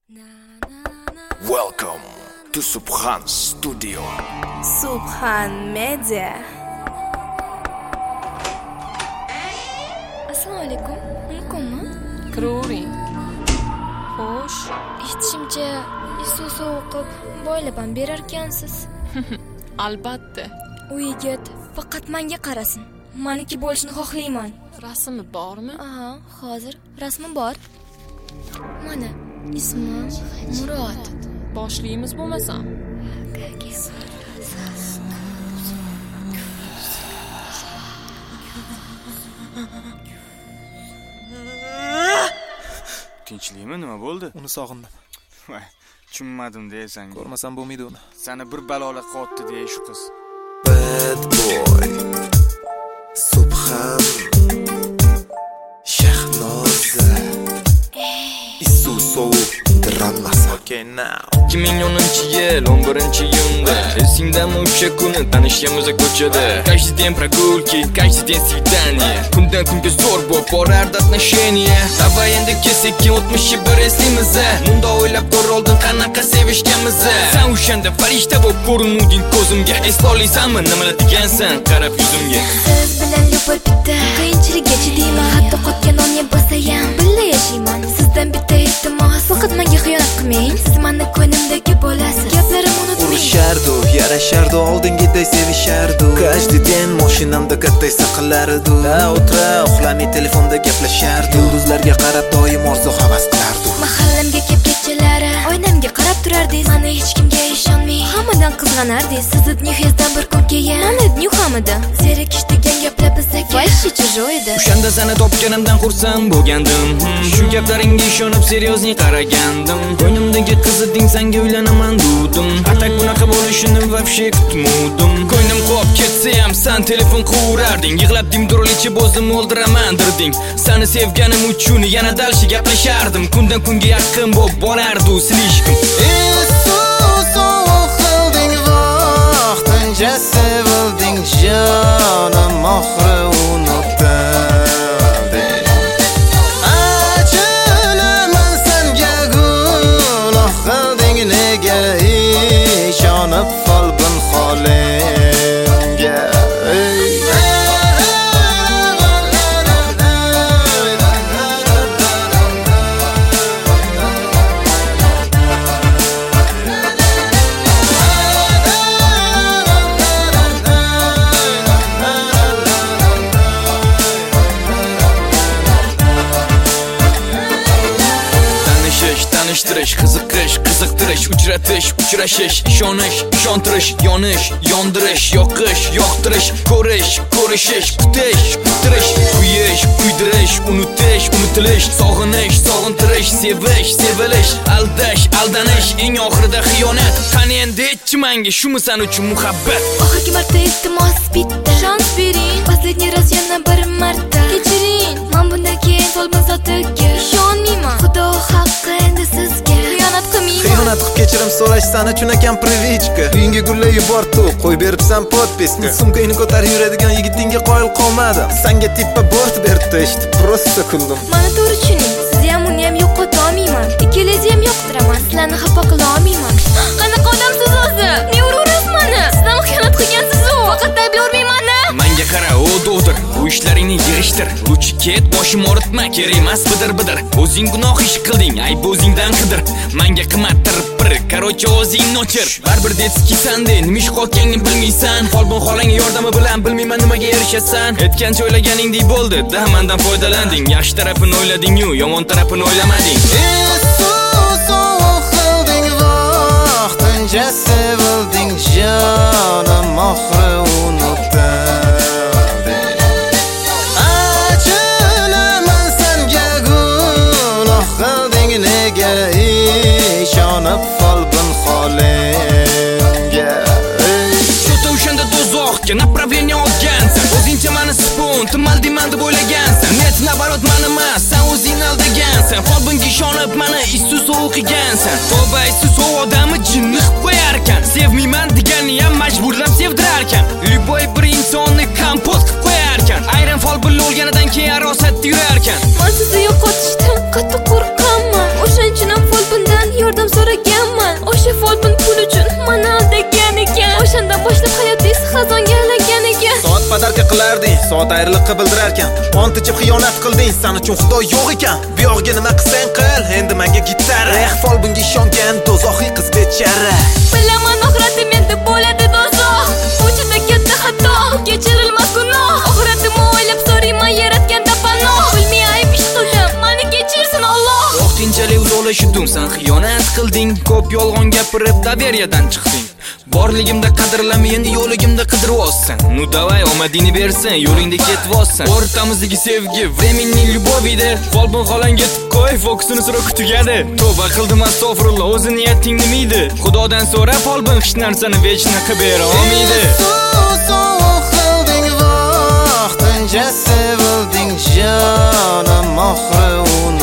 Welcome to Subhan Studio. Subhan Media. Assalomu alaykum. Mumkinmi? Kiravering. Xo'sh, Eshitishimcha, Isuzu o'qib, boylab ham berar ekansiz. albatta. U yigit faqat menga qarasin. Meniki bo'lishini xohlayman. Rasmi bormi? Aha, hozir rasmi bor. Mana, ismi Murod. Boshlaymiz bo'lmasam. Tinchlikmi, nima bo'ldi? Uni sog'indim. Voy, tushunmadim deysan. Ko'rmasam bo'lmaydi uni. Seni bir balola qotdi deya shu qiz. Bad boy. Subhan. Shahnoza. Isuzu dramas. Okay now. 2010-yil 11-iyunda esingdami o'sha kuni tanishganmiz ko'chada. Каждый день прогулки, каждый день свидание. Kundan kunga zo'r bo'lib borardi отношения. Давай endi kesik o'tmishni bir eslaymiz. Bunda o'ylab ko'r oldin qanaqa sevishganmiz. Sen o'shanda farishta bo'lib ko'rinuvding ko'zimga. Eslolmaysanmi nimalar degansan qarab yuzimga. Siz bilan yupur bitta qiyinchilikga chidayman. Hatto qotgan non yeb bo'lsayam birga yashayman. Sizdan bitta iltimos, faqat menga xiyonat qilmang. Siz meni ko'nglimdagi bo'lasiz. Gaplarim unutmang. Urushardu, yarashardu, oldingiday sevishardu. Каждый день mashinamda kattay saqlardu. O'tira, uxlamay telefonda gaplashardu. Yulduzlarga qarab doim orzu havas qilardu. Mahallamga kelib kechalari oynamga qarab turardingiz. Meni hech kimga ishonmay hammadan qizg'anardingiz. Sizni dnyuhezdan bir kun keyin meni dnyuhamida zerikish degan gaplar bizga voishi чужой edi. O'shanda seni topganimdan xursand bo'lgandim. Shu gaplaringga ishonib seriozniy qaragandim. Ko'nglimdagi qiz eding, senga uylanaman dedim. Atak bunaqa bo'lishini вообще kutmadim. Ko'nglim qolib ketsa ham sen telefon qurarding. Yig'lab dimdorlicha bo'zdim o'ldiraman dirding. Seni sevganim uchun yana dalshi gaplashardim. Kundan kunga yaqin bo'lib borardi silishkim. Isuzu qilding vaqtincha sevilding jonim oxiri unutdim. Achilaman senga gunoh qilding nega ishonib qolbin holimga. Tanishtirish, qiziqish, qiziqtirish, uchratish, uchrashish, ishonish, ishontirish, yonish, yondirish, yoqish, yoqtirish, ko'rish, ko'rishish, kutish, kutirish, kuyish, kuydirish, unutish, unutilish, sog'inish, sog'intirish, sevish, sevilish, aldash, aldanish, eng oxirida xiyonat. Qani endi aytchi menga, shumi sen uchun muhabbat? Oxirgi marta iltimos bitta shans bering. Последний раз yana bir marta kechiring. Men bundan keyin to'lmas zotiga ishonmayman. Xudo haqqi endi sizga xiyonat qilmayman. Xiyonat qilib kechirim so'rash sana chunakan privichka. Uyingga gullar yubordi, qo'y beribsan podpiska. Sumkangni ko'tarib yuradigan yigitingga qoyil qolmadim. Senga tippa bort berdi, eshitib prosta kuldim. Meni to'g'ri tushuning. Sizni ham uni ham yo'qota olmayman. Ikkalangizni ham yoqtiraman. Sizlarni xafa qila olmayman. Qanaqa odamsiz o'zi? Ne urasiz meni? Sizdan xiyonat qilgansiz-ku. Faqat ayblamayman. Menga qara, o do'dir, bu ishlaringni yig'ishtir. Luchi ket, boshim o'ritma, kerak emas bidir. O'zing gunoh ish qilding, ayb o'zingdan qidir. Menga qimmatdir bir, короче, o'zingni o'chir. Baribir detski sende, nima ish qolganingni bilmaysan. Folbin xolang yordami bilan bilmayman nimaga erishasan. Aytgancha o'ylaganingdek bo'ldi, da mendan foydalanding. Yaxshi tarafini o'ylading-yu, yomon tarafini o'ylamading. Isuzu qilding vaqtincha sevilding jonim oxiri unutdim. Achilaman senga gunoh qilding nega ishonib qolbin holimga. Shota o'shanda do'zaxga направление olgansan. O'zingcha meni spon, timal deyman deb o'ylagansan. Net nabarot meni emas, sen o'zingni aldagansan. Folbinga ishonib meni Isuzu o'qigansan. To'ba Isuzu odamni jinni qilib qo'yarkan. Sevmayman deganni ham majburlab sevdirarkan. Любой bir insonni kompot qilib qo'yarkan. Ayrim folbin o'lganidan keyin arosatda yurarkan. Men sizni yo'qotishdan qattiq qo'rqaman. O'shaning uchun ham folbindan yordam so'raganman. O'sha folbin pul uchun meni aldagan ekan. O'shandan boshlab hayotingiz xazonga aylangan ekan. Soat padarka qilarding, soat ayriliqqa bildirarkan. Ont ichib xiyonat qilding, san uchun Xudo yo'q ekan. Bu yo'g'ga nima qilsang qil, endi menga gitara. Folbinga ishongan dozoxiy qiz bechara. Bilaman oxiratim menda bo'ladi dozoq. Bu juda katta xato, kechirilmas gunoh. Oxiratimni o'ylab so'rayman yaratganda panoh. Bilmay ayb ish qildim, meni kechirsin Alloh. Vaqtinchalik uzoqlashdim, sen xiyonat qilding. Ko'p yolg'on gapirib taberiyadan chiqding. Borligimda qadrlamay endi yo'ligimda qidirvosan. Nu davay omadingni bersin, yo'lingda ketvosan. O'rtamizdagi sevgi временный любовida folbin xolang yetib qo'y, fokusini sira kutgadi. Tavba qildim astag'firullah, o'zi niyating nima edi? Xudodan so'ra folbin hech narsani vechni qilib bera olmaydi. Vaqtincha sevilding jonim, oxiri